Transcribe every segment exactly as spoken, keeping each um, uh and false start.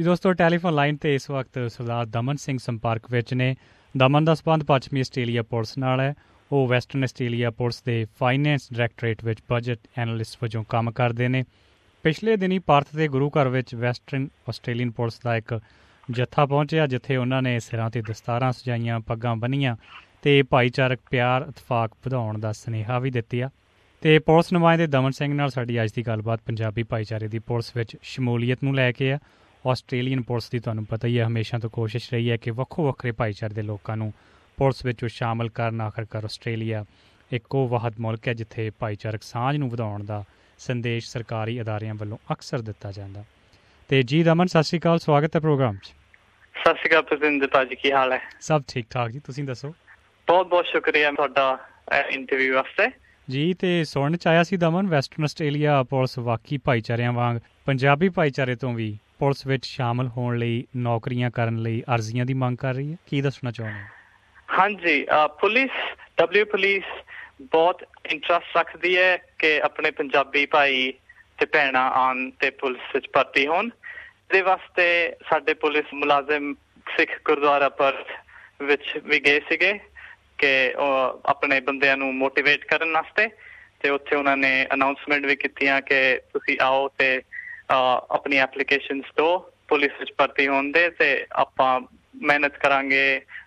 ਜੀ ਦੋਸਤੋ, telephone line ਤੇ ਇਸ ਵਕਤ ਸਰਦਾਰ ਦਮਨ ਸਿੰਘ ਸੰਪਰਕ ਵਿੱਚ ਨੇ। ਦਮਨ ਦਾ ਸੰਬੰਧ ਪੱਛਮੀ ਆਸਟ੍ਰੇਲੀਆ ਪੁਲਿਸ ਨਾਲ ਹੈ। ਉਹ ਵੈਸਟਰਨ ਆਸਟ੍ਰੇਲੀਆ ਪੁਲਿਸ ਦੇ ਫਾਈਨੈਂਸ ਡਾਇਰੈਕਟੋਰੇਟ ਵਿੱਚ ਬਜਟ ਐਨਾਲਿਸਟ ਵਜੋਂ ਕੰਮ ਕਰਦੇ ਨੇ। ਪਿਛਲੇ ਦਿਨੀਂ ਪਰਥ ਦੇ ਗੁਰੂ ਘਰ ਵਿੱਚ ਵੈਸਟਰਨ ਆਸਟ੍ਰੇਲੀਅਨ ਪੁਲਿਸ ਦਾ ਇੱਕ ਜੱਥਾ ਪਹੁੰਚਿਆ, ਜਿੱਥੇ ਉਹਨਾਂ ਨੇ ਸਿਰਾਂ 'ਤੇ ਦਸਤਾਰਾਂ ਸਜਾਈਆਂ, ਪੱਗਾਂ ਬੰਨ੍ਹੀਆਂ ਅਤੇ ਭਾਈਚਾਰਕ ਪਿਆਰ ਇਤਫਾਕ ਵਧਾਉਣ ਦਾ ਸੁਨੇਹਾ ਵੀ ਦਿੱਤੀ ਆ। ਅਤੇ ਪੁਲਿਸ ਨੁਮਾਇੰਦੇ ਦਮਨ ਸਿੰਘ ਨਾਲ ਸਾਡੀ ਅੱਜ ਦੀ ਗੱਲਬਾਤ ਪੰਜਾਬੀ ਭਾਈਚਾਰੇ ਦੀ ਪੁਲਿਸ ਵਿੱਚ ਸ਼ਮੂਲੀਅਤ ਨੂੰ ਲੈ ਕੇ ਆ। ਆਸਟ੍ਰੇਲੀਅਨ ਪੁਲਿਸ ਦੀ ਤੁਹਾਨੂੰ ਪਤਾ ਹੀ ਹੈ, ਹਮੇਸ਼ਾ ਤੋਂ ਕੋਸ਼ਿਸ਼ ਰਹੀ ਹੈ ਕਿ ਵੱਖੋ ਵੱਖਰੇ ਭਾਈਚਾਰੇ ਦੇ ਲੋਕਾਂ ਨੂੰ ਪੁਲਿਸ ਵਿੱਚ ਸ਼ਾਮਲ ਕਰਨ। ਆਖਰਕਾਰ ਆਸਟ੍ਰੇਲੀਆ ਇੱਕ ਉਹ ਵਾਹਦ ਮੁਲਕ ਹੈ ਜਿੱਥੇ ਭਾਈਚਾਰਕ ਸਾਂਝ ਨੂੰ ਵਧਾਉਣ ਦਾ ਸੰਦੇਸ਼ ਸਰਕਾਰੀ ਅਦਾਰਿਆਂ ਵੱਲੋਂ ਅਕਸਰ ਦਿੱਤਾ ਜਾਂਦਾ। ਅਤੇ ਜੀ ਦਮਨ, ਸਤਿ ਸ਼੍ਰੀ ਅਕਾਲ, ਸਵਾਗਤ ਹੈ ਪ੍ਰੋਗਰਾਮ 'ਚ। ਸਤਿ ਸ਼੍ਰੀ ਅਕਾਲ ਪ੍ਰਤਿੰਦਰ ਭਾਜੀ, ਕੀ ਹਾਲ ਹੈ? ਸਭ ਠੀਕ ਠਾਕ ਜੀ, ਤੁਸੀਂ ਦੱਸੋ? ਬਹੁਤ ਬਹੁਤ ਸ਼ੁਕਰੀਆ ਤੁਹਾਡਾ ਇੰਟਰਵਿਊ ਵਾਸਤੇ ਜੀ। ਅਤੇ ਸੁਣਨ 'ਚ ਆਇਆ ਸੀ ਦਮਨ, ਵੈਸਟਰਨ ਆਸਟ੍ਰੇਲੀਆ ਪੁਲਿਸ ਬਾਕੀ ਭਾਈਚਾਰਿਆਂ ਵਾਂਗ ਪੰਜਾਬੀ ਭਾਈਚਾਰੇ ਤੋਂ ਵੀ ਪੁਲਿਸ ਵਿੱਚ ਸ਼ਾਮਲ ਹੋਣ ਲਈ, ਨੌਕਰੀਆਂ ਕਰਨ ਲਈ ਅਰਜ਼ੀਆਂ ਦੀ ਮੰਗ ਕਰ ਰਹੀ ਹੈ। ਕੀ ਦੱਸਣਾ ਚਾਹੁੰਦੇ ਹੋ? ਹਾਂਜੀ, ਪੁਲਿਸ ਡਬਲਿਊ ਪੁਲਿਸ ਬਹੁਤ ਇੰਟਰਸਟ ਰੱਖਦੀ ਹੈ ਕਿ ਆਪਣੇ ਪੰਜਾਬੀ ਭਾਈ ਤੇ ਭੈਣਾਂ ਆਉਣ ਤੇ ਪੁਲਿਸ ਵਿੱਚ ਭਰਤੀ ਹੋਣ। ਇਹਦੇ ਵਾਸਤੇ ਸਾਡੇ ਪੁਲਿਸ ਮੁਲਾਜ਼ਮ ਸਿੱਖ ਗੁਰਦੁਆਰਾ ਪਰਥ ਵਿੱਚ ਵੀ ਗਏ ਸੀਗੇ ਕਿ ਉਹ ਆਪਣੇ ਬੰਦਿਆਂ ਨੂੰ ਮੋਟੀਵੇਟ ਕਰਨ ਵਾਸਤੇ, ਤੇ ਉੱਥੇ ਉਹਨਾਂ ਨੇ ਅਨਾਊਂਸਮੈਂਟ ਵੀ ਕੀਤੀਆਂ ਕਿ ਤੁਸੀਂ ਆਓ ਤੇ ਆਪਣੀ ਐਪਲੀਕੇਸ਼ਨਸ ਦਿਓ ਪੁਲਿਸ ਵਿੱਚ ਭਰਤੀ ਹੋਣ ਦੇ, ਤੇ ਆਪਾਂ ਮਿਹਨਤ ਕਰਾਂਗੇ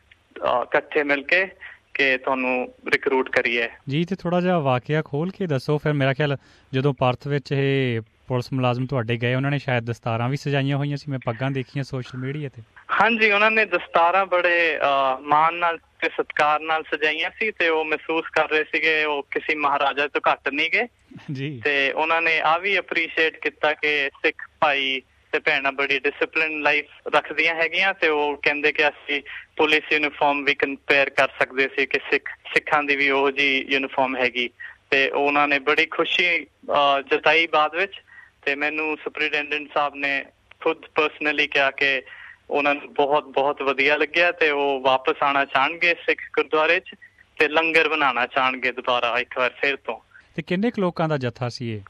ਇਕੱਠੇ ਮਿਲ ਕੇ ਕਿ ਤੁਹਾਨੂੰ ਰਿਕਰੂਟ ਕਰੀਏ। ਜੀ, ਤੇ ਥੋੜ੍ਹਾ ਜਿਹਾ ਵਾਕਿਆ ਖੋਲ੍ਹ ਕੇ ਦੱਸੋ ਫਿਰ। ਮੇਰਾ ਖਿਆਲ ਜਦੋਂ ਪਰਥ ਵਿੱਚ ਇਹ ਪੁਲਿਸ ਮੁਲਾਜ਼ਮ ਤੁਹਾਡੇ ਗਏ, ਉਹਨਾਂ ਨੇ ਸ਼ਾਇਦ ਦਸਤਾਰਾਂ ਵੀ ਸਜਾਈਆਂ ਹੋਈਆਂ ਸੀ, ਮੈਂ ਪੱਗਾਂ ਦੇਖੀਆਂ ਸੋਸ਼ਲ ਮੀਡੀਆ ਤੇ। ਹਾਂਜੀ, ਉਹਨਾਂ ਨੇ ਦਸਤਾਰਾਂ ਬੜੇ ਮਾਣ ਨਾਲ ਤੇ ਸਤਿਕਾਰ ਨਾਲ ਸਜਾਈਆਂ ਸੀ, ਤੇ ਉਹ ਮਹਿਸੂਸ ਕਰ ਰਹੇ ਸੀਗੇ ਉਹ ਕਿਸੇ ਮਹਾਰਾਜਾ ਤੋਂ ਘੱਟ ਨਹੀਂ ਗਏ ਜੀ। ਤੇ ਉਹਨਾਂ ਨੇ ਆਹ ਵੀ ਅਪਰੀਸ਼ੀਏਟ ਕੀਤਾ ਕਿ ਸਿੱਖ ਭਾਈ ਤੇ ਭੈਣਾਂ ਬੜੀ ਡਿਸਿਪਲਿਨ ਲਾਈਫ ਰੱਖਦੀਆਂ ਹੈਗੀਆਂ, ਤੇ ਉਹ ਕਹਿੰਦੇ ਕਿ ਅਸੀਂ ਪੁਲਿਸ ਯੂਨੀਫਾਰਮ ਵੀ ਕੰਪੇਅਰ ਕਰ ਸਕਦੇ ਸੀ ਕਿ ਸਿੱਖ ਸਿੱਖਾਂ ਦੀ ਵੀ ਉਹੋ ਜਿਹੀ ਯੂਨੀਫਾਰਮ ਹੈਗੀ। ਤੇ ਉਹਨਾਂ ਨੇ ਬੜੀ ਖੁਸ਼ੀ ਜਤਾਈ ਬਾਅਦ ਵਿੱਚ, ਤੇ ਮੈਨੂੰ ਸੁਪਰੀਡੈਂਡੈਂਟ ਸਾਹਿਬ ਨੇ ਖੁਦ ਪਰਸਨਲੀ ਕਿਹਾ ਕਿ ਉਹਨਾਂ ਨੂੰ ਬਹੁਤ ਬਹੁਤ ਵਧੀਆ ਲੱਗਿਆ, ਤੇ ਉਹ ਵਾਪਸ ਆਉਣਾ ਚਾਹਣਗੇ ਸਿੱਖ ਗੁਰਦੁਆਰੇ 'ਚ, ਤੇ ਲੰਗਰ ਬਣਾਉਣਾ ਚਾਹਣਗੇ ਦੁਬਾਰਾ ਇੱਕ ਵਾਰ ਫਿਰ ਤੋਂ। ਤੇ ਕਿੰਨੇ ਕੁ ਲੋਕਾਂ ਦਾ ਜੱਥਾ ਸੀ ਇਹ?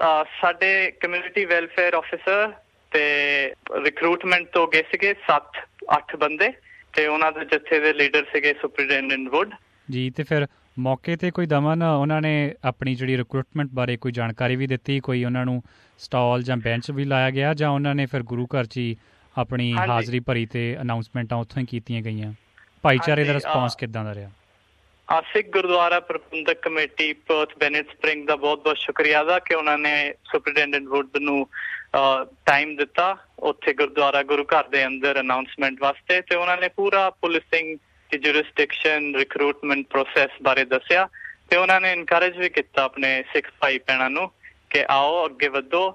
ਸਾਡੇ ਕਮਿਊਨਿਟੀ ਵੈਲਫੇਅਰ ਆਫਿਸਰ ਤੇ ਰਿਕਰੂਟਮੈਂਟ ਤੋਂ ਗਏ ਸੀਗੇ ਸੱਤ ਅੱਠ ਬੰਦੇ, ਤੇ ਉਹਨਾਂ ਦੇ ਜੱਥੇ ਦੇ ਲੀਡਰ ਸੀਗੇ ਸੁਪਰੀਡੈਂਡੈਂਟ ਵੁੱਡ ਜੀ। ਤੇ ਫਿਰ ਮੌਕੇ ਤੇ ਕੋਈ ਦਮਨ ਉਹਨਾਂ ਨੇ ਆਪਣੀ ਜਿਹੜੀ ਰਿਕਰੂਟਮੈਂਟ ਬਾਰੇ ਕੋਈ ਜਾਣਕਾਰੀ ਵੀ ਦਿੱਤੀ? ਕੋਈ ਉਹਨਾਂ ਨੂੰ ਸਟਾਲ ਜਾਂ ਬੈਂਚ ਵੀ ਲਾਇਆ ਗਿਆ, ਜਾਂ ਉਹਨਾਂ ਨੇ ਫਿਰ ਗੁਰੂ ਘਰ 'ਚ ਹੀ ਆਪਣੀ ਹਾਜ਼ਰੀ ਭਰੀ ਤੇ ਅਨਾਊਂਸਮੈਂਟਾਂ ਉੱਥੋਂ ਹੀ ਕੀਤੀਆਂ ਗਈਆਂ? ਭਾਈਚਾਰੇ ਦਾ ਰਿਸਪਾਂਸ ਕਿੱਦਾਂ ਦਾ ਰਿਹਾ? Sikh Gurdwara Prabandhak committee Perth Bennett Spring ਦਾ ਬਹੁਤ ਬਹੁਤ ਸ਼ੁਕਰੀਆ ਦਾ ਕਿ ਉਹਨਾਂ ਨੇ ਸੁਪਰੀਡੈਂਡੈਂਟ ਵੁੱਡ ਨੂੰ ਟਾਈਮ ਦਿੱਤਾ ਉੱਥੇ ਗੁਰਦੁਆਰਾ ਗੁਰੂ ਘਰ ਦੇ ਅੰਦਰ ਅਨਾਊਂਸਮੈਂਟ ਵਾਸਤੇ, ਤੇ ਉਹਨਾਂ ਨੇ ਪੂਰਾ ਪੁਲਿਸਿੰਗ ਦੀ ਜੁਰਿਸਡਿਕਸ਼ਨ ਰਿਕਰੂਟਮੈਂਟ ਪ੍ਰੋਸੈਸ ਬਾਰੇ ਦੱਸਿਆ, ਤੇ ਉਹਨਾਂ ਨੇ ਇਨਕਰੇਜ ਵੀ ਕੀਤਾ ਆਪਣੇ ਸਿੱਖ ਭਾਈ ਭੈਣਾਂ ਨੂੰ ਕਿ ਆਓ ਅੱਗੇ ਵਧੋ।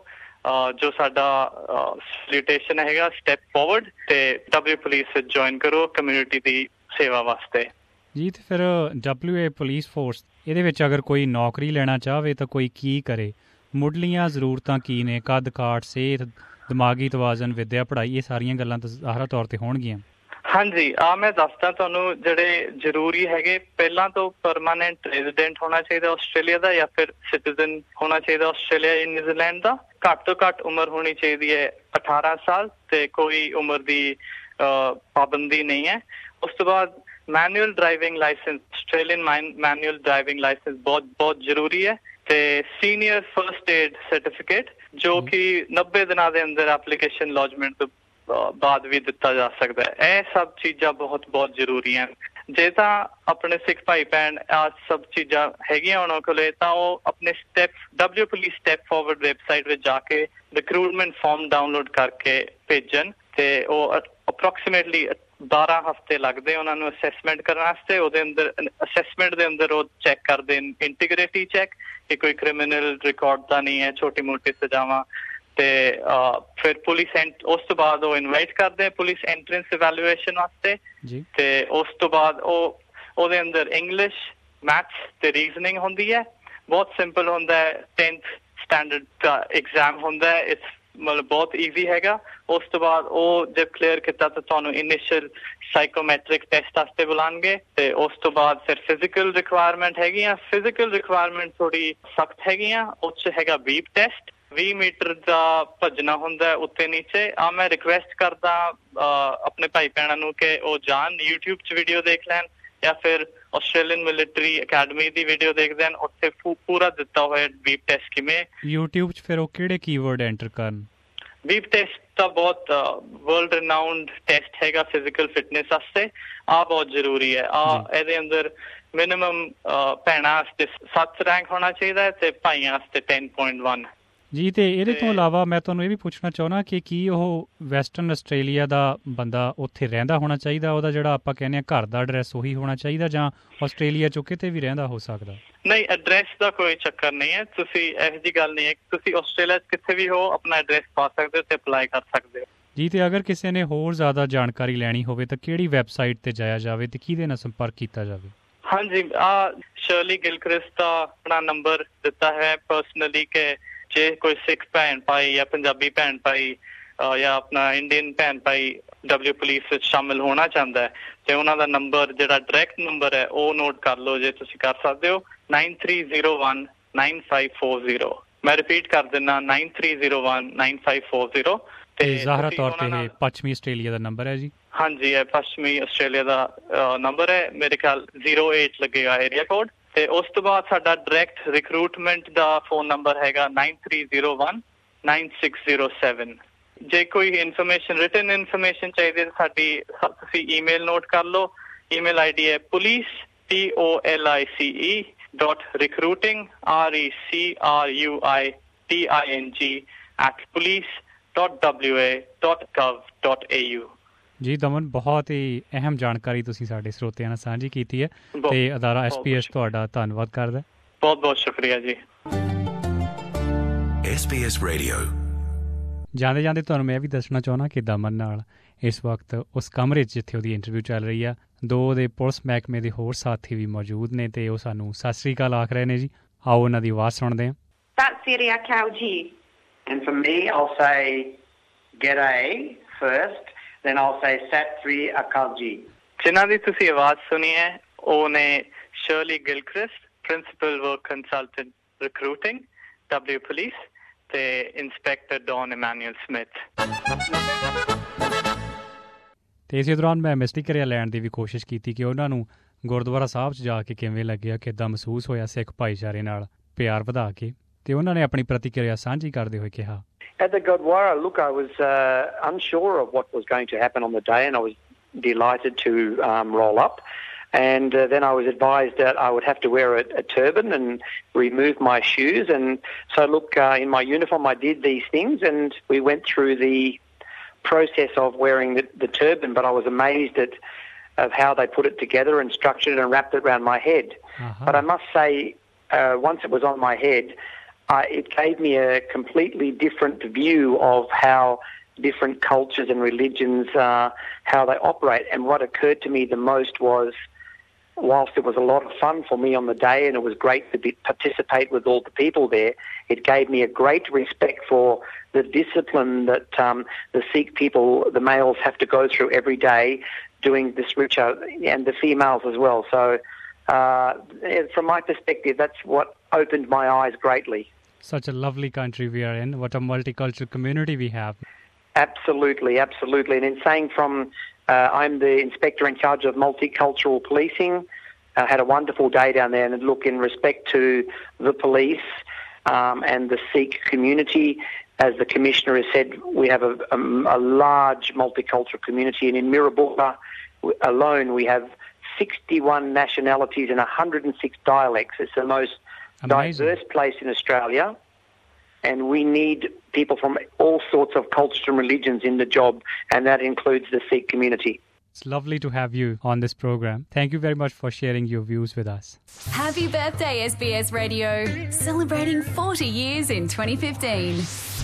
ਜੋ ਸਾਡਾ ਸੈਲੂਟੇਸ਼ਨ ਹੈਗਾ ਸਟੈਪ ਫੋਰਵਰਡ, ਤੇ ਡਬਲਿਊ ਪੁਲਿਸ ਵਿੱਚ ਜੁਆਇਨ ਕਰੋ ਕਮਿਊਨਿਟੀ ਦੀ ਸੇਵਾ ਵਾਸਤੇ ਜੀ। ਤੇ ਫਿਰ ਡਬਲਿਊ ਏ ਪੁਲਿਸ ਫੋਰਸ ਇਹਦੇ ਵਿੱਚ ਅਗਰ ਕੋਈ ਨੌਕਰੀ ਲੈਣਾ ਚਾਹਵੇ ਤਾਂ ਕੋਈ ਕੀ ਕਰੇ? ਮੁੱਢਲੀਆਂ ਜ਼ਰੂਰਤਾਂ ਕੀ ਨੇ? ਕੱਦ ਕਾਠ, ਸਿਹਤ, ਦਿਮਾਗੀ ਤਵਾਜ਼ਨ, ਵਿੱਦਿਆ, ਪੜ੍ਹਾਈ, ਇਹ ਸਾਰੀਆਂ ਗੱਲਾਂ ਤਾਂ ਜ਼ਾਹਰਾ ਤੌਰ ਤੇ ਹੋਣਗੀਆਂ। ਹਾਂਜੀ, ਆ ਮੈਂ ਦੱਸਦਾ ਤੁਹਾਨੂੰ ਜਿਹੜੇ ਜ਼ਰੂਰੀ ਹੈਗੇ। ਪਹਿਲਾਂ ਤੋਂ ਪਰਮਾਨੈਂਟ ਰੈਜ਼ੀਡੈਂਟ ਹੋਣਾ ਚਾਹੀਦਾ ਆਸਟ੍ਰੇਲੀਆ ਦਾ, ਜਾਂ ਫਿਰ ਸਿਟੀਜ਼ਨ ਹੋਣਾ ਚਾਹੀਦਾ ਆਸਟ੍ਰੇਲੀਆ ਜਾਂ ਨਿਊਜ਼ੀਲੈਂਡ ਦਾ। ਘੱਟ ਤੋਂ ਘੱਟ ਉਮਰ ਹੋਣੀ ਚਾਹੀਦੀ ਹੈ ਅਠਾਰਾਂ ਸਾਲ, ਤੇ ਕੋਈ ਉਮਰ ਦੀ ਪਾਬੰਦੀ ਨਹੀਂ ਹੈ। ਉਸ ਤੋਂ ਬਾਅਦ manual driving licence, Australian manual driving licence ਬਹੁਤ ਬਹੁਤ ਜ਼ਰੂਰੀ ਹੈ, ਤੇ ਸੀਨੀਅਰ ਫਸਟ ਏਡ ਸਰਟੀਫਿਕੇਟ ਜੋ ਕਿ ਨੱਬੇ ਦਿਨਾਂ ਦੇ ਅੰਦਰ ਐਪਲੀਕੇਸ਼ਨ ਲੌਜਮੈਂਟ ਤੋਂ ਬਾਅਦ ਵੀ ਦਿੱਤਾ ਜਾ ਸਕਦਾ ਹੈ। ਇਹ ਸਭ ਚੀਜ਼ਾਂ ਬਹੁਤ ਬਹੁਤ ਜ਼ਰੂਰੀ ਹਨ। ਜੇ ਤਾਂ ਆਪਣੇ ਸਿੱਖ ਭਾਈ ਭੈਣ ਆ ਸਭ ਚੀਜ਼ਾਂ ਹੈਗੀਆਂ ਉਹਨਾਂ ਕੋਲੇ, ਤਾਂ ਉਹ ਆਪਣੇ step W police step forward website ਵਿੱਚ ਜਾ ਕੇ ਰਿਕਰੂਟਮੈਂਟ ਫਾਰਮ ਡਾਊਨਲੋਡ ਕਰਕੇ ਭੇਜਣ, ਤੇ ਉਹ ਅਪਰੋਕਸੀਮੇਟਲੀ ਬਾਰਾਂ ਹਫ਼ਤੇ ਲੱਗਦੇ ਉਹਨਾਂ ਨੂੰ ਅਸੈਸਮੈਂਟ ਕਰਨ ਵਾਸਤੇ। ਉਹਦੇ ਅੰਦਰ ਅਸੈਸਮੈਂਟ ਦੇ ਅੰਦਰ ਉਹ ਚੈੱਕ ਕਰਦੇ ਇੰਟੀਗ੍ਰਿਟੀ ਚੈੱਕ ਕਿ ਕੋਈ ਕ੍ਰਿਮੀਨਲ ਰਿਕਾਰਡ ਤਾਂ ਨਹੀਂ ਹੈ, ਛੋਟੀ ਮੋਟੀ ਸਜ਼ਾਵਾਂ, ਤੇ ਫਿਰ ਪੁਲਿਸ ਉਸ ਤੋਂ ਬਾਅਦ ਉਹ ਇਨਵਾਈਟ ਕਰਦੇ ਪੁਲਿਸ ਐਂਟਰੈਂਸ ਇਵੈਲੂਏਸ਼ਨ ਵਾਸਤੇ, ਤੇ ਉਸ ਤੋਂ ਬਾਅਦ ਉਹ ਉਹਦੇ ਅੰਦਰ ਇੰਗਲਿਸ਼, ਮੈਥਸ ਤੇ ਰੀਜ਼ਨਿੰਗ ਹੁੰਦੀ ਹੈ। ਬਹੁਤ ਸਿੰਪਲ ਹੁੰਦਾ ਹੈ, ਟੈਂਥ ਸਟੈਂਡਰਡ ਦਾ ਐਗਜ਼ਾਮ ਹੁੰਦਾ ਹੈ, ਇਟਸ ਮਤਲਬ ਬਹੁਤ ਈਜ਼ੀ ਹੈਗਾ। ਉਸ ਤੋਂ ਬਾਅਦ ਉਹ ਜਦ ਕਲੀਅਰ ਕੀਤਾ ਤਾਂ ਤੁਹਾਨੂੰ ਇਨੀਸ਼ੀਅਲ ਸਾਈਕੋਮੈਟ੍ਰਿਕ ਟੈਸਟ ਵਾਸਤੇ ਬੁਲਾਉਣਗੇ, ਤੇ ਉਸ ਤੋਂ ਬਾਅਦ ਫਿਰ ਫਿਜ਼ੀਕਲ ਰਿਕੁਆਇਰਮੈਂਟ ਹੈਗੀਆਂ। ਫਿਜ਼ੀਕਲ ਰਿਕੁਆਇਰਮੈਂਟ ਥੋੜੀ ਸਖਤ ਹੈਗੀਆਂ, ਉਸ 'ਚ ਹੈਗਾ ਬੀਪ ਟੈਸਟ, ਵੀਹ ਮੀਟਰ ਦਾ ਭੱਜਣਾ ਹੁੰਦਾ ਉੱਤੇ ਨੀਚੇ। ਆ ਮੈਂ ਰਿਕੁਐਸਟ ਕਰਦਾ ਆਪਣੇ ਭਾਈ ਭੈਣਾਂ ਨੂੰ ਕਿ ਉਹ ਜਾਣ YouTube 'ਚ ਵੀਡੀਓ ਦੇਖ ਲੈਣ ਜਾਂ ਫਿਰ ਆਸਟ੍ਰੇਲੀਅਨ ਮਿਲਟਰੀ ਅਕੈਡਮੀ ਦੀ ਵੀਡੀਓ ਦੇਖਦੇ ਹਨ। ਉੱਥੇ ਪੂਰਾ ਦਿੱਤਾ ਹੋਇਆ ਵੀਪ ਟੈਸਟ ਕਿਵੇਂ। YouTube 'ਚ ਫਿਰ ਉਹ ਕਿਹੜੇ ਕੀਵਰਡ ਐਂਟਰ ਕਰਨ? ਵੀਪ ਟੈਸਟ ਤਾਂ ਬਹੁਤ ਵਰਲਡ ਰਿਨਾਊਂਡ ਟੈਸਟ ਹੈਗਾ ਫਿਜ਼ੀਕਲ ਫਿਟਨੈਸ ਵਾਸਤੇ। ਆ ਬਹੁਤ ਜ਼ਰੂਰੀ ਹੈ। ਆ ਇਹਦੇ ਅੰਦਰ ਮਿਨੀਮਮ ਭੈਣਾਂ ਵਾਸਤੇ ਸੱਤ ਰੈਂਕ ਹੋਣਾ ਚਾਹੀਦਾ ਹੈ ਤੇ ਭਾਈਆਂ ਵਾਸਤੇ ਟੈਨ ਪੁਆਇੰਟ ਵਨ। ਜੀ, ਤੇ ਇਹਦੇ ਤੋਂ ਇਲਾਵਾ ਮੈਂ ਤੁਹਾਨੂੰ ਇਹ ਵੀ ਪੁੱਛਣਾ ਚਾਹੁੰਦਾ ਕਿ ਕੀ ਉਹ ਵੈਸਟਰਨ ਆਸਟ੍ਰੇਲੀਆ ਦਾ ਬੰਦਾ ਉੱਥੇ ਰਹਿੰਦਾ ਹੋਣਾ ਚਾਹੀਦਾ, ਉਹਦਾ ਜਿਹੜਾ ਆਪਾਂ ਕਹਿੰਦੇ ਹਾਂ ਘਰ ਦਾ ਐਡਰੈਸ ਉਹੀ ਹੋਣਾ ਚਾਹੀਦਾ, ਜਾਂ ਆਸਟ੍ਰੇਲੀਆ 'ਚੋਂ ਕਿਤੇ ਵੀ ਰਹਿੰਦਾ ਹੋ ਸਕਦਾ? ਨਹੀਂ, ਐਡਰੈਸ ਦਾ ਕੋਈ ਚੱਕਰ ਨਹੀਂ ਹੈ। ਤੁਸੀਂ ਇਹੋ ਜਿਹੀ ਗੱਲ ਨਹੀਂ ਹੈ। ਤੁਸੀਂ ਆਸਟ੍ਰੇਲੀਆ 'ਚ ਕਿੱਥੇ ਵੀ ਹੋ ਆਪਣਾ ਐਡਰੈਸ ਪਾ ਸਕਦੇ ਹੋ ਤੇ ਅਪਲਾਈ ਕਰ ਸਕਦੇ ਹੋ। ਜੀ, ਤੇ ਅਗਰ ਕਿਸੇ ਨੇ ਹੋਰ ਜ਼ਿਆਦਾ ਜਾਣਕਾਰੀ ਲੈਣੀ ਹੋਵੇ ਤਾਂ ਕਿਹੜੀ ਵੈਬਸਾਈਟ ਤੇ ਜਾਇਆ ਜਾਵੇ ਤੇ ਕਿਹਦੇ ਨਾਲ ਸੰਪਰਕ ਕੀਤਾ ਜਾਵੇ? ਹਾਂਜੀ, ਆ ਸ਼ਰਲੀ ਗਿਲਕ੍ਰਿਸਟ ਦਾ ਆਪਣਾ ਨੰਬਰ ਦਿੱਤਾ ਹੈ ਪਰਸਨਲੀ ਕਿ ਜੇ ਕੋਈ ਸਿੱਖ ਭੈਣ ਭਾਈ ਜਾਂ ਪੰਜਾਬੀ ਭੈਣ ਭਾਈ ਜਾਂ ਆਪਣਾ ਇੰਡੀਅਨ ਭੈਣ ਭਾਈ ਡਬਲਿਊ ਪੁਲਿਸ ਵਿੱਚ ਸ਼ਾਮਿਲ ਹੋਣਾ ਚਾਹੁੰਦਾ ਹੈ ਤੇ ਉਹਨਾਂ ਦਾ ਨੰਬਰ ਜਿਹੜਾ ਡਾਇਰੈਕਟ ਨੰਬਰ ਹੈ ਉਹ ਨੋਟ ਕਰ ਲਓ ਜੇ ਤੁਸੀਂ ਕਰ ਸਕਦੇ ਹੋ, nine three zero one nine five four zero. ਮੈਂ ਰਿਪੀਟ ਕਰ ਦਿੰਦਾ, nine three zero one nine five four zero. ਤੇ ਜ਼ਾਹਰਾ ਤੌਰ ਤੇ ਇਹ ਪੱਛਮੀ ਆਸਟ੍ਰੇਲੀਆ ਦਾ ਨੰਬਰ ਹੈ ਜੀ? ਹਾਂਜੀ, ਇਹ ਪੱਛਮੀ ਆਸਟ੍ਰੇਲੀਆ ਦਾ ਨੰਬਰ ਹੈ। ਮੇਰੇ ਖਿਆਲ ਜ਼ੀਰੋ ਏਟ ਲੱਗੇਗਾ ਏਰੀਆ ਕੋਡ। ਤੇ ਉਸ ਤੋਂ ਬਾਅਦ ਸਾਡਾ ਡਾਇਰੈਕਟ ਰਿਕਰੂਟਮੈਂਟ ਦਾ ਫੋਨ ਨੰਬਰ ਹੈਗਾ nine three zero one nine six zero seven. ਜੇ ਕੋਈ ਇਨਫੋਰਮੇਸ਼ਨ ਰਿਟਨ ਇਨਫੋਰਮੇਸ਼ਨ ਚਾਹੀਦੀ ਹੈ ਸਾਡੀ ਤੁਸੀਂ ਈਮੇਲ ਨੋਟ ਕਰ ਲਓ। ਈਮੇਲ ਆਈ ਡੀ ਹੈ police P O L I C E dot recruiting R E C R U I T I N G at police dot W A dot gov dot A U. ਜੀ ਦਮਨ, ਬਹੁਤ ਹੀ ਅਹਿਮ ਜਾਣਕਾਰੀ ਤੁਸੀਂ ਸਾਡੇ ਸਰੋਤਿਆਂ ਨਾਲ ਸਾਂਝੀ ਕੀਤੀ ਹੈ ਤੇ ਅਦਾਰਾ ਐਸ ਪੀ ਐਸ ਤੁਹਾਡਾ ਧੰਨਵਾਦ ਕਰਦਾ। ਬਹੁਤ ਬਹੁਤ ਸ਼ੁਕਰੀਆ ਜੀ। S B S radio. ਜਾਂਦੇ ਜਾਂਦੇ ਤੁਹਾਨੂੰ ਮੈਂ ਇਹ ਵੀ ਦੱਸਣਾ ਚਾਹੁੰਦਾ ਕਿ ਦਮਨ ਨਾਲ ਇਸ ਵਕਤ ਉਸ ਕਮਰੇ 'ਚ ਜਿੱਥੇ ਉਹਦੀ ਇੰਟਰਵਿਊ ਚੱਲ ਰਹੀ ਆ ਦੋ ਉਹਦੇ ਪੁਲਿਸ ਮਹਿਕਮੇ ਦੇ ਹੋਰ ਸਾਥੀ ਵੀ ਮੌਜੂਦ ਨੇ ਤੇ ਉਹ ਸਾਨੂੰ ਸਤਿ ਸ੍ਰੀ ਅਕਾਲ ਆਖ ਰਹੇ ਨੇ ਜੀ। ਆਓ ਉਹਨਾਂ ਦੀ ਆਵਾਜ਼ ਸੁਣਦੇ ਹਾਂ। ਸਤਿ ਸ੍ਰੀ ਅਕਾਲ ਜੀ। And for me, I'll say g'day first, then I'll say sat sri akal ji. ਜਿਨ੍ਹਾਂ ਦੀ ਤੁਸੀਂ ਆਵਾਜ਼ ਸੁਣੀ ਹੈ ਉਹ ਨੇ Shirley Gilchrist, principal work consultant recruiting W police, ਤੇ ਇੰਸਪੈਕਟਰ ਡੌਨ ਇਮੈਨੂਅਲ ਸਮਿਥ। ਤੇ ਇਸੇ ਦੌਰਾਨ ਮੈਂ ਮਿਸਟੀਕਰਿਆ ਲੈਣ ਦੀ ਵੀ ਕੋਸ਼ਿਸ਼ ਕੀਤੀ ਕਿ ਉਹਨਾਂ ਨੂੰ ਗੁਰਦੁਆਰਾ ਸਾਹਿਬ 'ਚ ਜਾ ਕੇ ਕਿਵੇਂ ਲੱਗਿਆ, ਕਿੱਦਾਂ ਮਹਿਸੂਸ ਹੋਇਆ ਸਿੱਖ ਭਾਈਚਾਰੇ ਨਾਲ ਪਿਆਰ ਵਧਾ ਕੇ, ਤੇ ਉਹਨਾਂ ਨੇ ਆਪਣੀ ਪ੍ਰਤੀਕਿਰਿਆ ਸਾਂਝੀ ਕਰਦੇ ਹੋਏ ਕਿਹਾ। At the Gurdwara, look, I was uh, unsure of what was going to happen on the day, and I was delighted to um, roll up. And uh, then I was advised that I would have to wear a, a turban and remove my shoes. And so, look, uh, in my uniform, I did these things, and we went through the process of wearing the, the turban. But I was amazed at of how they put it together and structured it and wrapped it around my head. Uh-huh. But I must say, uh, once it was on my head, Uh, it gave me a completely different view of how different cultures and religions, uh, how they operate. And what occurred to me the most was, whilst it was a lot of fun for me on the day and it was great to be, participate with all the people there, it gave me a great respect for the discipline that um, the Sikh people, the males, have to go through every day doing this ritual, and the females as well. So uh, from my perspective, that's what opened my eyes greatly. Such a lovely country we are in. What a multicultural community we have. Absolutely, absolutely. And in saying from, uh, I'm the inspector in charge of multicultural policing. I had a wonderful day down there. And look, in respect to the police um, and the Sikh community, as the Commissioner has said, we have a, a, a large multicultural community. And in Mirrabooka alone, we have sixty-one nationalities and one hundred six dialects. It's the most Amazing. Diverse place in Australia, and we need people from all sorts of cultures and religions in the job, and that includes the Sikh community. It's lovely to have you on this program. Thank you very much for sharing your views with us. Happy birthday, S B S Radio. Celebrating forty years in twenty fifteen.